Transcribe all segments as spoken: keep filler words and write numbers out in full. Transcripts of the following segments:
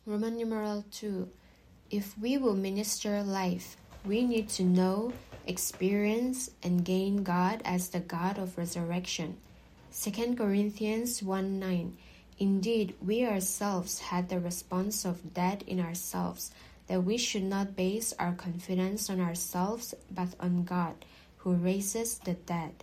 Roman numeral two. If we will minister life, we need to know, experience, and gain God as the God of resurrection. Second Corinthians one nine. Indeed, we ourselves had the response of death in ourselves, that we should not base our confidence on ourselves, but on God, who raises the dead.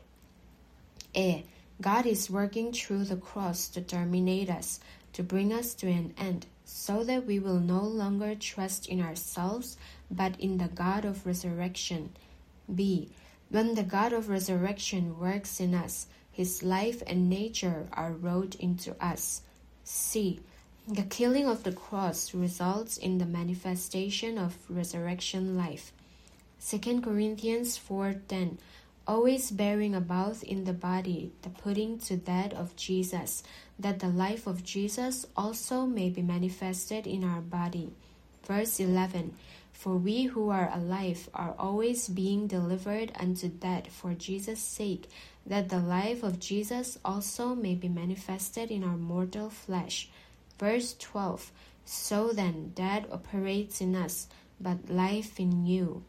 A. God is working through the cross to terminate us, to bring us to an end, so that we will no longer trust in ourselves, but in the God of resurrection. B. When the God of resurrection works in us, His life and nature are wrought into us. C. The killing of the cross results in the manifestation of resurrection life. Second Corinthians four ten. Always bearing about in the body the putting to death of Jesus, that the life of Jesus also may be manifested in our body. Verse eleven. For we who are alive are always being delivered unto death for Jesus' sake, that the life of Jesus also may be manifested in our mortal flesh. Verse twelve. So then death operates in us, but life in you.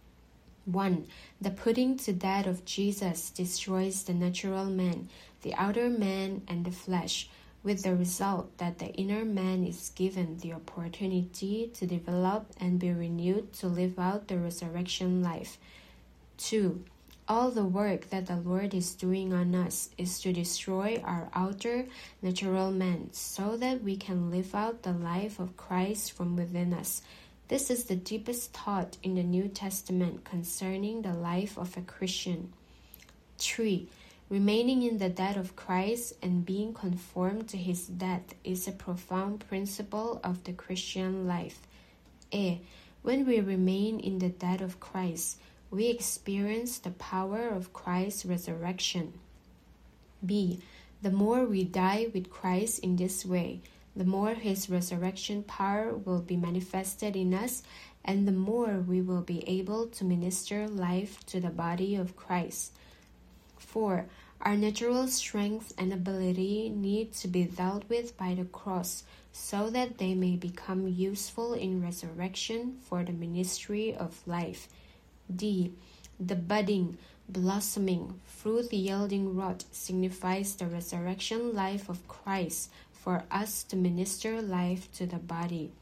one. The putting to death of Jesus destroys the natural man, the outer man, and the flesh, with the result that the inner man is given the opportunity to develop and be renewed to live out the resurrection life. two. All the work that the Lord is doing on us is to destroy our outer natural man, so that we can live out the life of Christ from within us. This is the deepest thought in the New Testament concerning the life of a Christian. three. Remaining in the death of Christ and being conformed to His death is a profound principle of the Christian life. A. When we remain in the death of Christ, we experience the power of Christ's resurrection. B. The more we die with Christ in this way, the more His resurrection power will be manifested in us, and the more we will be able to minister life to the body of Christ. four. Our natural strength and ability need to be dealt with by the cross, so that they may become useful in resurrection for the ministry of life. D. The budding, blossoming, fruit-yielding rod signifies the resurrection life of Christ, for us to minister life to the body.